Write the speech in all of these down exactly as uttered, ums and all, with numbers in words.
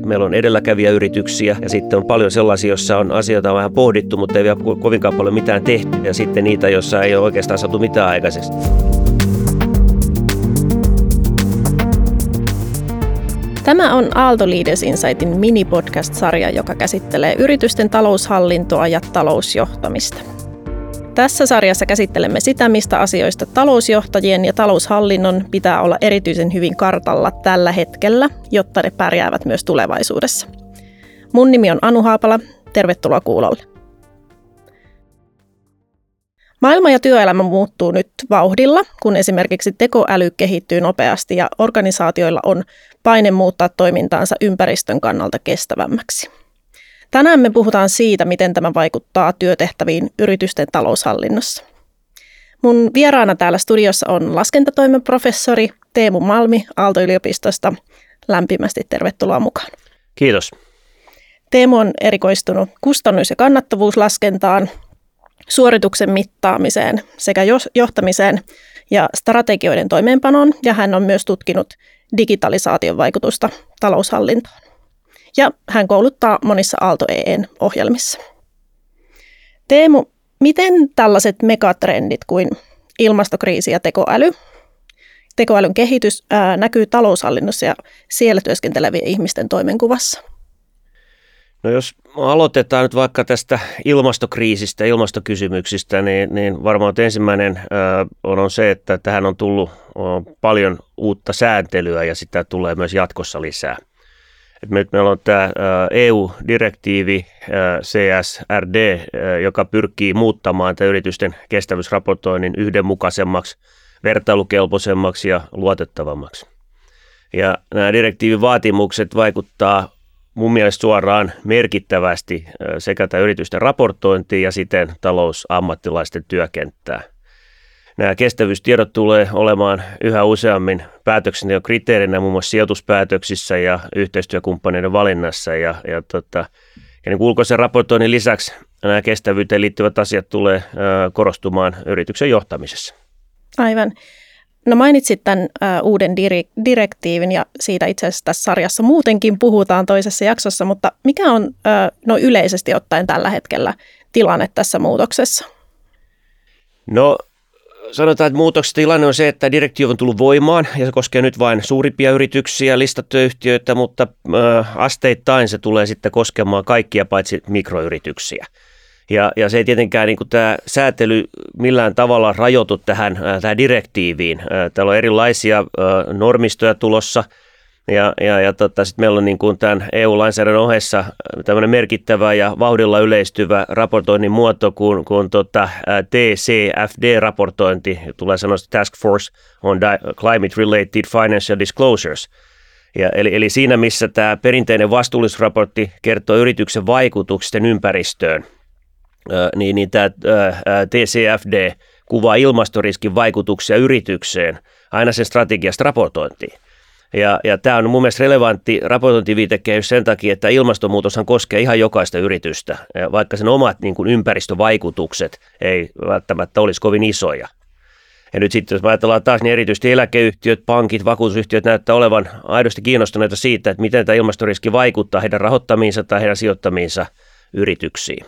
meillä on edelläkävijäyrityksiä ja sitten on paljon sellaisia, joissa on asioita vähän pohdittu, mutta ei vielä kovinkaan paljon mitään tehty ja sitten niitä, joissa ei ole oikeastaan saatu mitään aikaisesti. Tämä on Aalto Leaders Insightin mini-podcast-sarja, joka käsittelee yritysten taloushallintoa ja talousjohtamista. Tässä sarjassa käsittelemme sitä, mistä asioista talousjohtajien ja taloushallinnon pitää olla erityisen hyvin kartalla tällä hetkellä, jotta ne pärjäävät myös tulevaisuudessa. Mun nimi on Anu Haapala. Tervetuloa kuulolle. Maailma ja työelämä muuttuu nyt vauhdilla, kun esimerkiksi tekoäly kehittyy nopeasti ja organisaatioilla on paine muuttaa toimintaansa ympäristön kannalta kestävämmäksi. Tänään me puhutaan siitä, miten tämä vaikuttaa työtehtäviin yritysten taloushallinnossa. Mun vieraana täällä studiossa on laskentatoimen professori Teemu Malmi Aalto-yliopistosta. Lämpimästi tervetuloa mukaan. Kiitos. Teemu on erikoistunut kustannus- ja kannattavuuslaskentaan, suorituksen mittaamiseen sekä johtamiseen ja strategioiden toimeenpanoon, ja hän on myös tutkinut digitalisaation vaikutusta taloushallintoon. Ja hän kouluttaa monissa Aalto E E:n ohjelmissa. Teemu, miten tällaiset megatrendit kuin ilmastokriisi ja tekoäly, tekoälyn kehitys ää, näkyy taloushallinnossa ja siellä työskentelevien ihmisten toimenkuvassa? No jos aloitetaan nyt vaikka tästä ilmastokriisistä, ilmastokysymyksistä, niin, niin varmaan ensimmäinen ää, on se, että tähän on tullut on paljon uutta sääntelyä ja sitä tulee myös jatkossa lisää. Et me, meillä on tämä E U-direktiivi C S R D, joka pyrkii muuttamaan tämän yritysten kestävyysraportoinnin yhdenmukaisemmaksi, vertailukelpoisemmaksi ja luotettavammaksi. Ja nämä direktiivin vaatimukset vaikuttaa mun mielestä suoraan merkittävästi sekä tämän yritysten raportointiin ja siten talousammattilaisten työkenttää. Nämä kestävyystiedot tulee olemaan yhä useammin päätöksenteon kriteerinä muun muassa sijoituspäätöksissä ja yhteistyökumppaneiden valinnassa. Ja, ja, tota, ja niin ulkoisen raportoinnin lisäksi nämä kestävyyteen liittyvät asiat tulee ö, korostumaan yrityksen johtamisessa. Aivan. No mainitsit tämän ö, uuden diri- direktiivin ja siitä itse asiassa tässä sarjassa muutenkin puhutaan toisessa jaksossa, mutta mikä on ö, no yleisesti ottaen tällä hetkellä tilanne tässä muutoksessa? No sanotaan, että muutoksessa tilanne on se, että direktiivi on tullut voimaan ja se koskee nyt vain suurimpia yrityksiä, listattuja yhtiöitä, mutta ö, asteittain se tulee sitten koskemaan kaikkia paitsi mikroyrityksiä. Ja, ja se ei tietenkään niin kuin tämä säätely millään tavalla rajoitu tähän, äh, tähän direktiiviin. Äh, täällä on erilaisia äh, normistoja tulossa ja, ja, ja tota, sitten meillä on niin kuin tämän E U-lainsäädännön ohessa tämmöinen merkittävä ja vauhdilla yleistyvä raportoinnin muoto kuin, kuin tota, T C F D-raportointi, tulee sanoa Task Force on Climate Related Financial Disclosures. Ja eli, eli siinä, missä tämä perinteinen vastuullisuusraportti kertoo yrityksen vaikutuksista ympäristöön, niin, niin tämä T C F D kuvaa ilmastoriskin vaikutuksia yritykseen aina sen strategiasta raportointiin. Ja, ja tämä on mun mielestä relevantti raportointiviitekehys sen takia, että ilmastonmuutoshan koskee ihan jokaista yritystä, vaikka sen omat niin kuin ympäristövaikutukset ei välttämättä olisi kovin isoja. Ja nyt sitten jos ajatellaan taas, niin erityisesti eläkeyhtiöt, pankit, vakuutusyhtiöt näyttää olevan aidosti kiinnostuneita siitä, että miten tämä ilmastoriski vaikuttaa heidän rahoittamiinsa tai heidän sijoittamiinsa yrityksiin.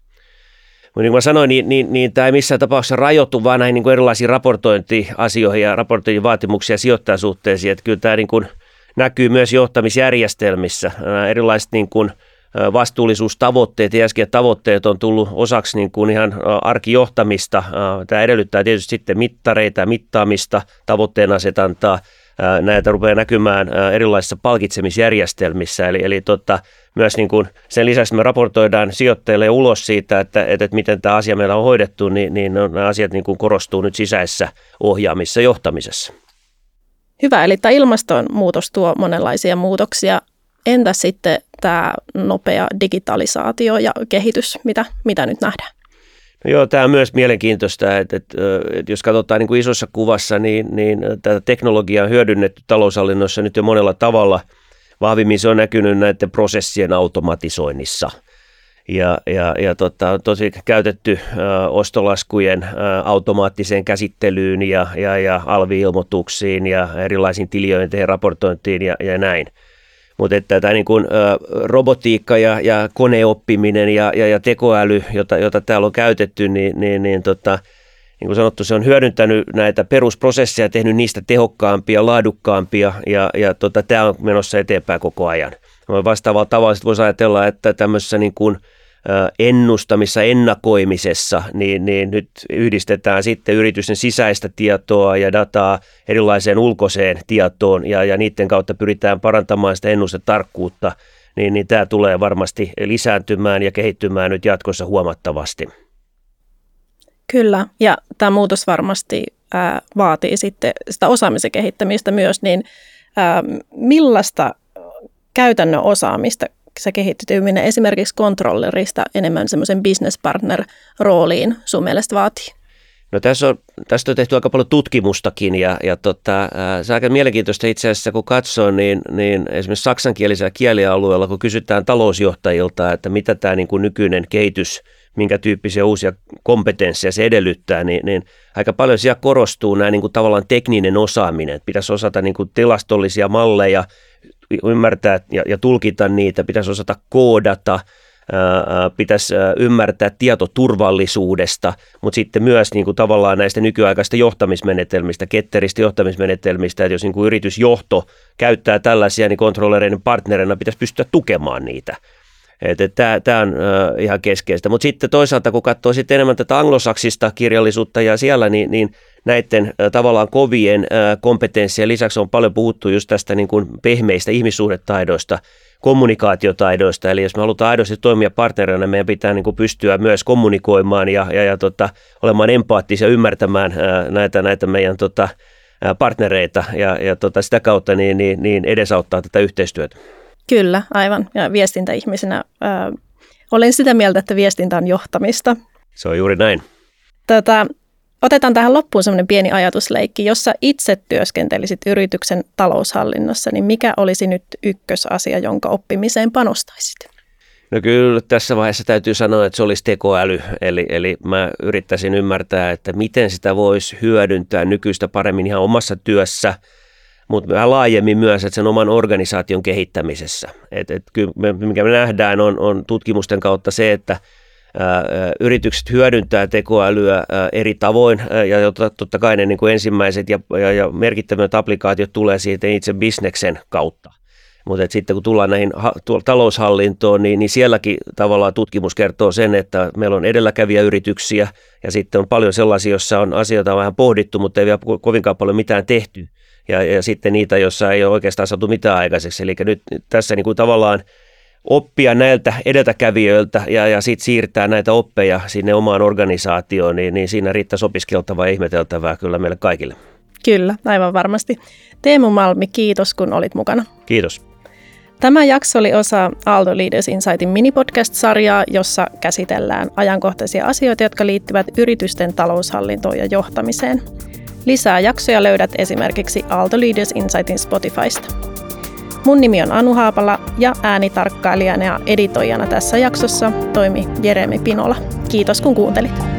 Mutta niin kuin mä sanoin, niin, niin, niin tämä ei missään tapauksessa rajoittu vaan näihin niin kuin erilaisiin raportointiasioihin ja raportointivaatimuksia ja sijoittajasuhteisiin. Että kyllä tämä niin kuin näkyy myös johtamisjärjestelmissä. Nämä erilaiset niin kuin vastuullisuustavoitteet ja äsken tavoitteet on tullut osaksi niin kuin ihan arkijohtamista. Tämä edellyttää tietysti sitten mittareita ja mittaamista, tavoitteen asetantaa. Näitä rupeaa näkymään erilaisissa palkitsemisjärjestelmissä, eli, eli tota, myös niin kuin sen lisäksi me raportoidaan sijoittajille ulos siitä, että, että, että miten tämä asia meillä on hoidettu, niin, niin nämä asiat niin kuin korostuu nyt sisäisessä ohjaamisessa johtamisessa. Hyvä, eli tämä ilmastonmuutos tuo monenlaisia muutoksia. Entä sitten tämä nopea digitalisaatio ja kehitys, mitä, mitä nyt nähdään? No joo, tämä on myös mielenkiintoista, että, että, että jos katsotaan niin kuin isossa kuvassa, niin, niin tätä teknologiaa on hyödynnetty taloushallinnossa nyt jo monella tavalla. Vahvimmin se on näkynyt näiden prosessien automatisoinnissa. Ja, ja, ja tota, on tosi käytetty ä, ostolaskujen ä, automaattiseen käsittelyyn ja, ja, ja alvi-ilmoituksiin ja erilaisiin tiliointeihin, raportointiin ja, ja näin. Mutta että tämä niin kuin, ä, robotiikka ja, ja koneoppiminen ja, ja, ja tekoäly, jota, jota täällä on käytetty, niin, niin, niin, tota, niin kuin sanottu, se on hyödyntänyt näitä perusprosesseja, tehnyt niistä tehokkaampia, laadukkaampia ja, ja tota, tämä on menossa eteenpäin koko ajan. Vastaavalla tavalla voisi ajatella, että tämmöisessä niin kuin ennustamissa, ennakoimisessa, niin, niin nyt yhdistetään sitten yritysten sisäistä tietoa ja dataa erilaiseen ulkoiseen tietoon ja, ja niiden kautta pyritään parantamaan sitä ennustetarkkuutta, niin, niin tämä tulee varmasti lisääntymään ja kehittymään nyt jatkossa huomattavasti. Kyllä, ja tämä muutos varmasti ää, vaatii sitten sitä osaamisen kehittämistä myös, niin ää, millaista käytännön osaamista se kehittyminen esimerkiksi controllerista enemmän semmoisen business partner rooliin sun mielestä vaatii? No tässä on, tästä on tehty aika paljon tutkimustakin ja, ja tota, se on aika mielenkiintoista itse asiassa, kun katsoo, niin, niin esimerkiksi saksankielisellä kielialueella, kun kysytään talousjohtajilta, että mitä tämä niin kuin nykyinen kehitys, minkä tyyppisiä uusia kompetensseja se edellyttää, niin, niin aika paljon siellä korostuu nämä niin kuin tavallaan tekninen osaaminen. Pitäisi osata niin kuin tilastollisia malleja, ymmärtää ja, ja tulkita niitä, pitäisi osata koodata, ää, pitäisi ymmärtää tietoturvallisuudesta, mutta sitten myös niin kuin tavallaan näistä nykyaikaista johtamismenetelmistä, ketteristä johtamismenetelmistä, että jos niin kuin yritysjohto käyttää tällaisia, niin kontrollereiden partnerina pitäisi pystyä tukemaan niitä. Tämä on äh, ihan keskeistä, mutta sitten toisaalta kun katsoo sitten enemmän tätä anglosaksista kirjallisuutta ja siellä, niin, niin näiden äh, tavallaan kovien äh, kompetenssien lisäksi on paljon puhuttu just tästä niin kuin pehmeistä ihmissuhdetaidoista, kommunikaatiotaidoista, eli jos me halutaan aidosti toimia partnerina, meidän pitää niin kuin pystyä myös kommunikoimaan ja, ja, ja tota, olemaan empaattisia, ymmärtämään äh, näitä, näitä meidän tota, partnereita ja, ja tota, sitä kautta niin, niin, niin edesauttaa tätä yhteistyötä. Kyllä, aivan. Ja viestintäihmisenä ää, olen sitä mieltä, että viestintä on johtamista. Se on juuri näin. Tätä, otetaan tähän loppuun semmoinen pieni ajatusleikki. Jos sä itse työskentelisit yrityksen taloushallinnossa, niin mikä olisi nyt ykkösasia, jonka oppimiseen panostaisit? No kyllä tässä vaiheessa täytyy sanoa, että se olisi tekoäly. Eli, eli mä yrittäisin ymmärtää, että miten sitä voisi hyödyntää nykyistä paremmin ihan omassa työssä, mutta vähän laajemmin myös, että sen oman organisaation kehittämisessä. Et, et kyllä me, mikä me nähdään on, on tutkimusten kautta se, että ää, yritykset hyödyntää tekoälyä ää, eri tavoin, ää, ja totta kai ne niin kuin ensimmäiset ja, ja, ja merkittävät applikaatiot tulee siitä itse bisneksen kautta. Mutta sitten kun tullaan näihin ha, taloushallintoon, niin, niin sielläkin tavallaan tutkimus kertoo sen, että meillä on edelläkävijäyrityksiä ja sitten on paljon sellaisia, joissa on asioita vähän pohdittu, mutta ei vielä kovinkaan paljon mitään tehty. Ja, ja sitten niitä, joissa ei ole oikeastaan saatu mitään aikaiseksi. Eli nyt tässä niin kuin tavallaan oppia näiltä edeltäkävijöiltä ja, ja sitten siirtää näitä oppeja sinne omaan organisaatioon, niin, niin siinä riittäisi opiskeltavaa ja ihmeteltävää kyllä meille kaikille. Kyllä, aivan varmasti. Teemu Malmi, kiitos kun olit mukana. Kiitos. Tämä jakso oli osa Aalto Leaders Insightin minipodcast-sarjaa, jossa käsitellään ajankohtaisia asioita, jotka liittyvät yritysten taloushallintoon ja johtamiseen. Lisää jaksoja löydät esimerkiksi Aalto Leaders Insightin Spotifysta. Mun nimi on Anu Haapala ja äänitarkkailijana ja editoijana tässä jaksossa toimi Jeremi Pinola. Kiitos kun kuuntelit.